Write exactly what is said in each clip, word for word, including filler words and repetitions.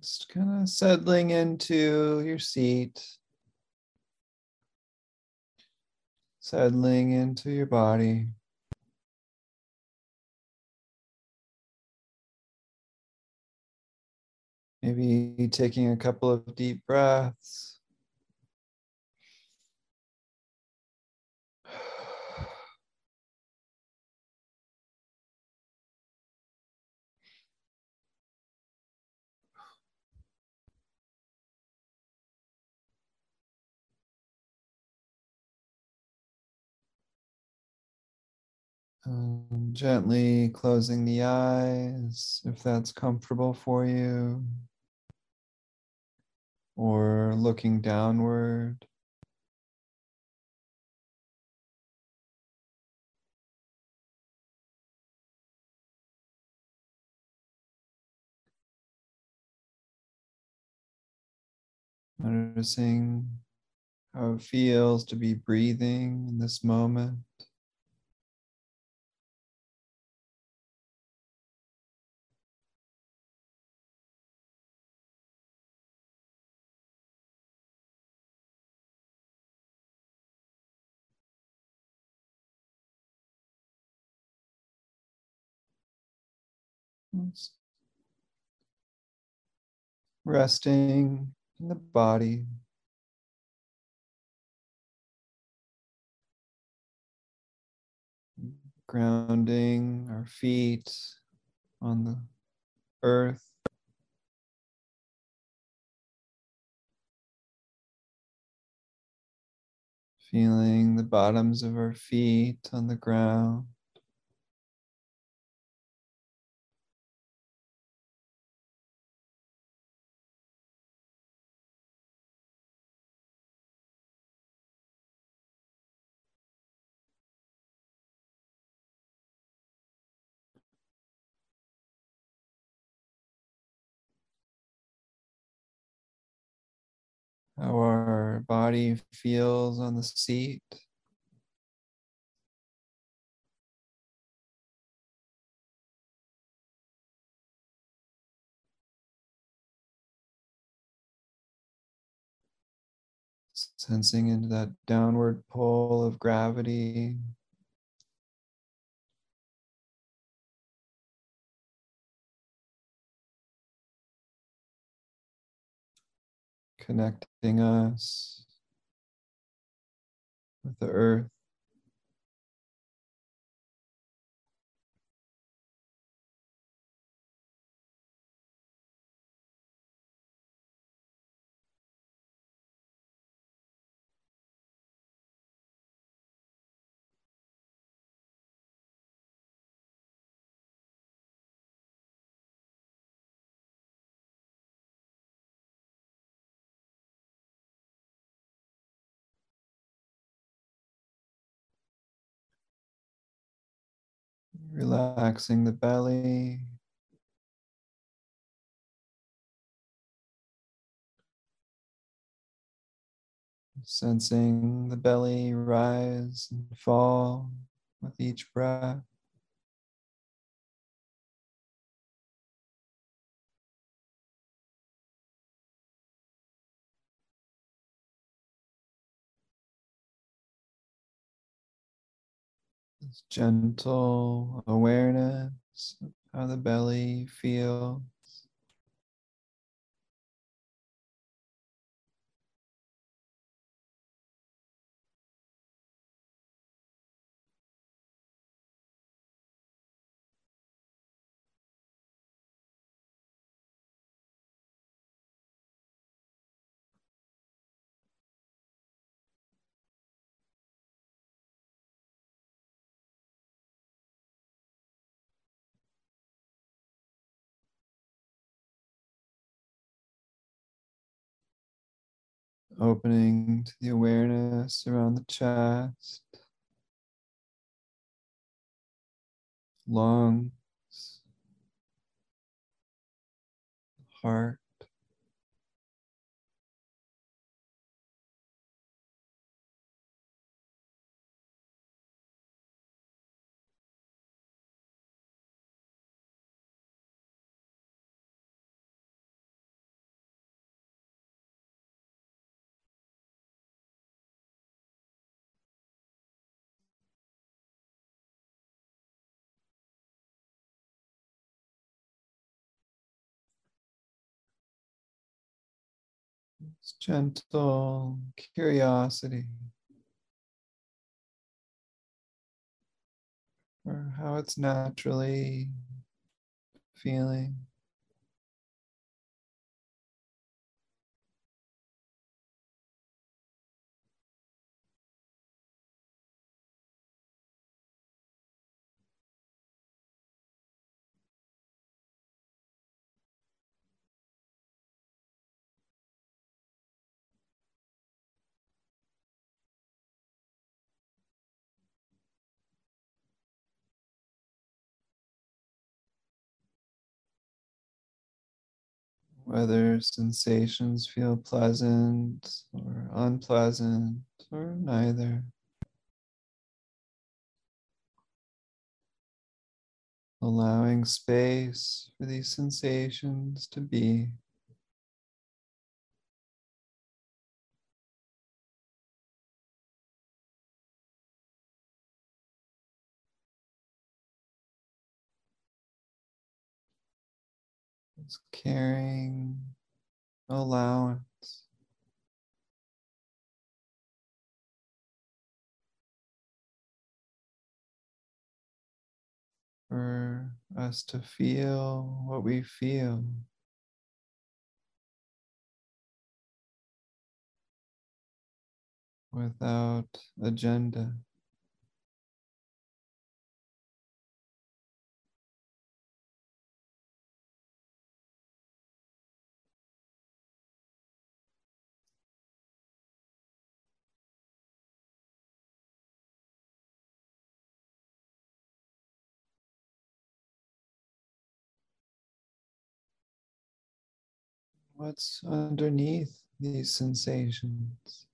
Just kind of settling into your seat, settling into your body. Maybe taking a couple of deep breaths. Um, gently closing the eyes if that's comfortable for you, or looking downward. Noticing how it feels to be breathing in this moment. Resting in the body. Grounding our feet on the earth. Feeling the bottoms of our feet on the ground. How our body feels on the seat. Sensing into that downward pull of gravity. Connecting us with the earth. Relaxing the belly. Sensing the belly rise and fall with each breath. This gentle awareness of how the belly feels. Opening to the awareness around the chest, lungs, heart. It's gentle curiosity for how it's naturally feeling. Whether sensations feel pleasant or unpleasant or neither. Allowing space for these sensations to be. It's caring allowance for us to feel what we feel without agenda. What's underneath these sensations?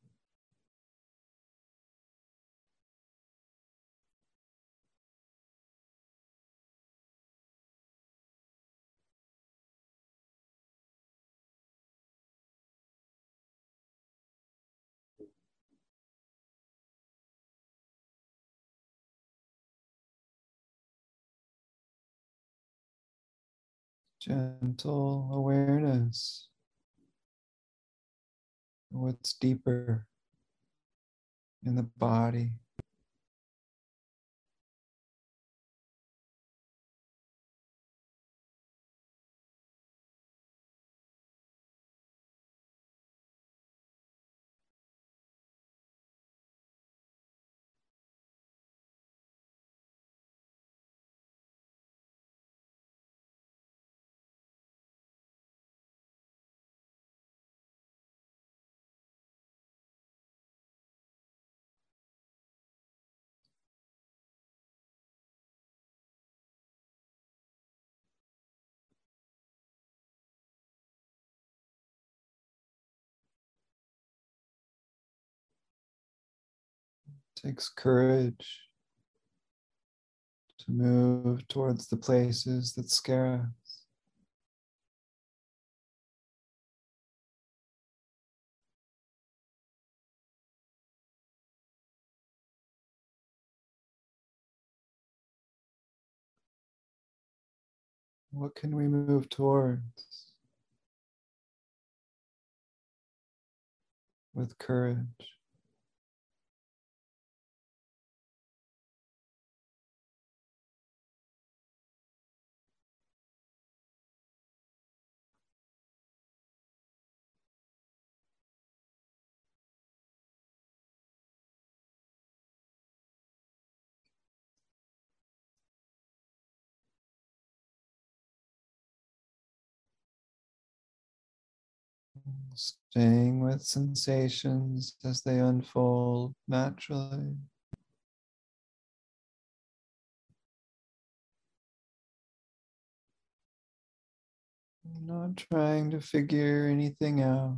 Gentle awareness. What's deeper in the body? It takes courage to move towards the places that scare us. What can we move towards with courage? Staying with sensations as they unfold naturally. Not trying to figure anything out.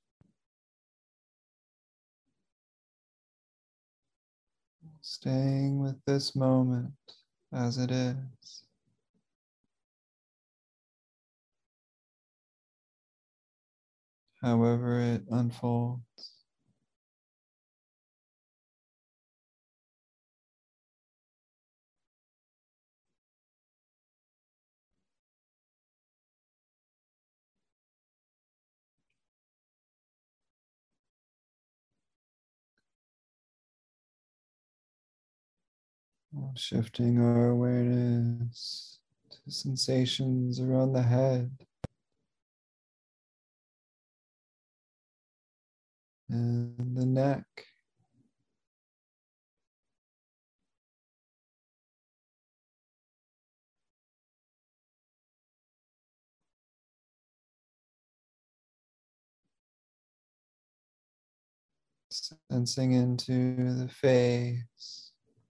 Staying with this moment as it is. However it unfolds. Shifting our awareness to sensations around the head and the neck. Sensing into the face,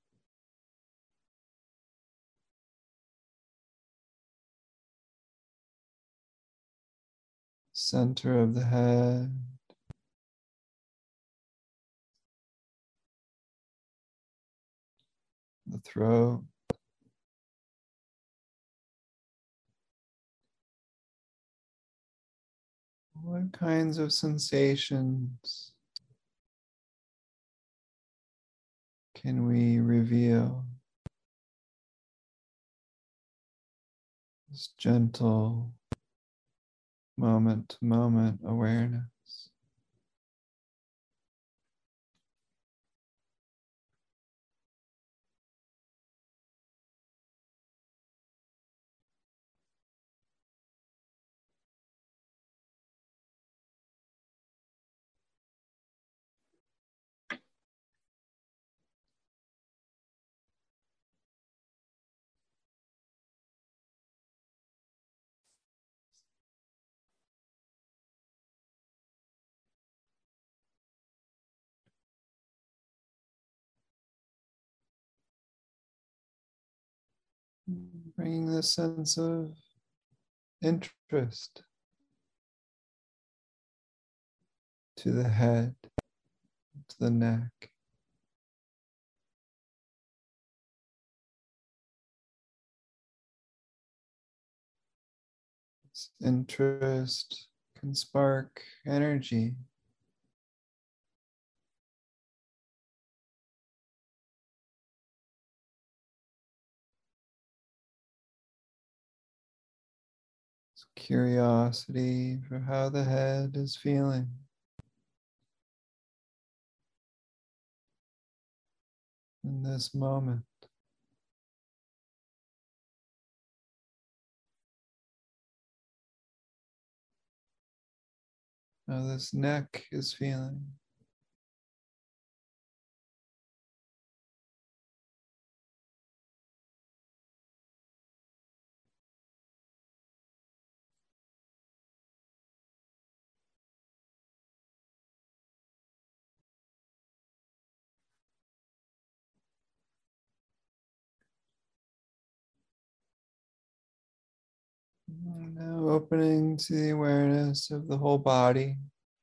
center of the head, the throat, what kinds of sensations can we reveal? This gentle moment to moment awareness. Bringing this sense of interest to the head, to the neck. This interest can spark energy. Curiosity for how the head is feeling. In this moment. How this neck is feeling. Now opening to the awareness of the whole body.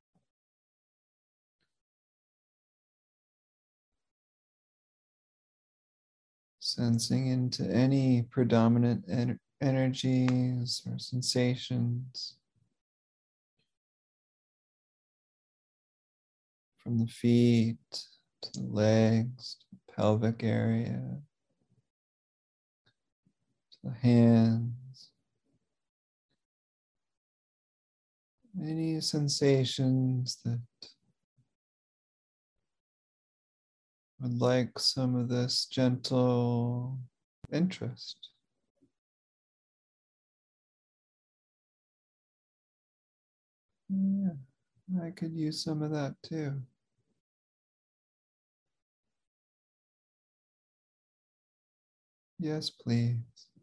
Sensing into any predominant en- energies or sensations from the feet to the legs, to the pelvic area, to the hands. Any sensations that would like some of this gentle interest. Yeah, I could use some of that too. Yes, please.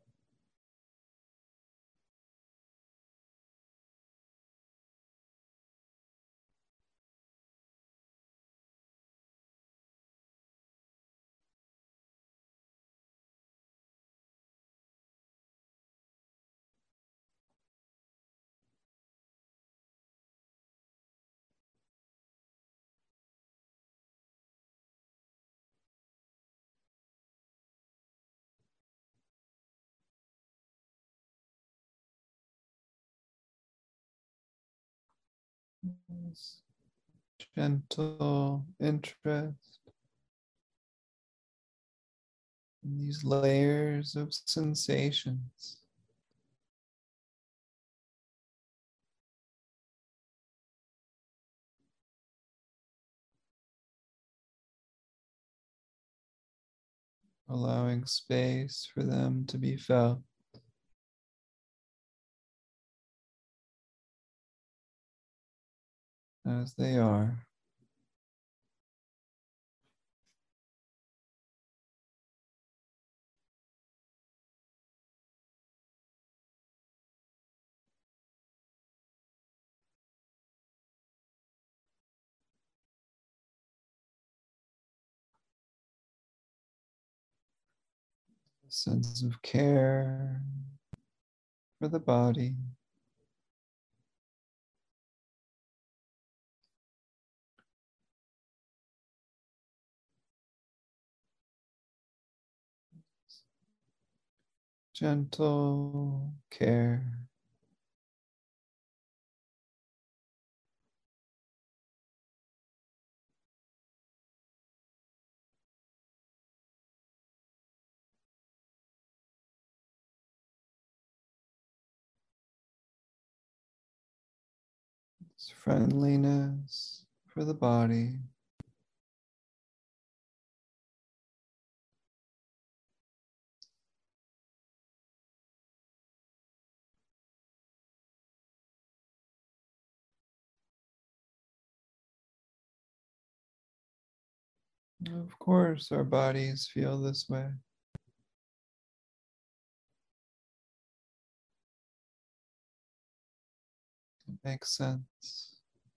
Yes. Gentle interest in these layers of sensations. allowing space for them to be felt as they are. A sense of care for the body. Gentle care. It's friendliness for the body. Of course, our bodies feel this way. It makes sense.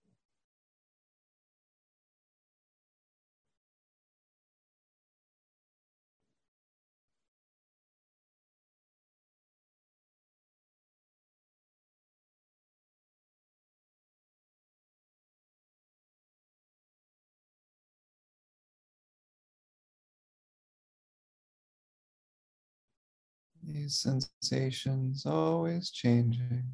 These sensations always changing.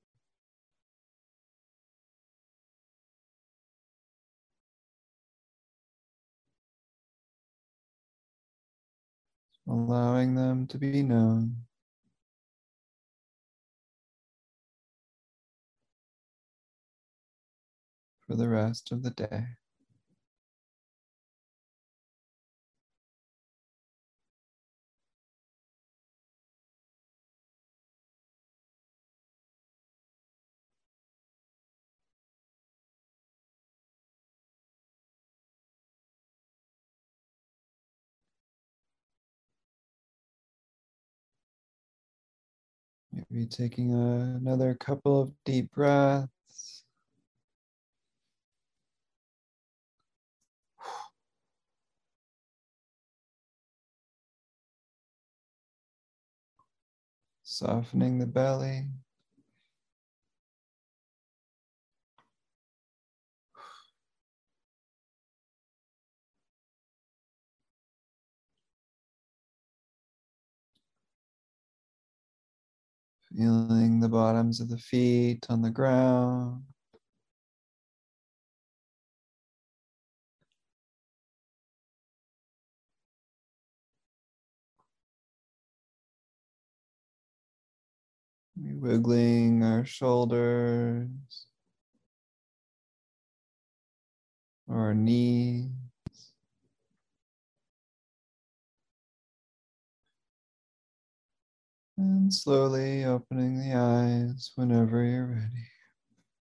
Allowing them to be known. For the rest of the day. Maybe taking a, another couple of deep breaths. Softening the belly. Feeling the bottoms of the feet on the ground. Wiggling our shoulders or our knees. And slowly opening the eyes whenever you're ready.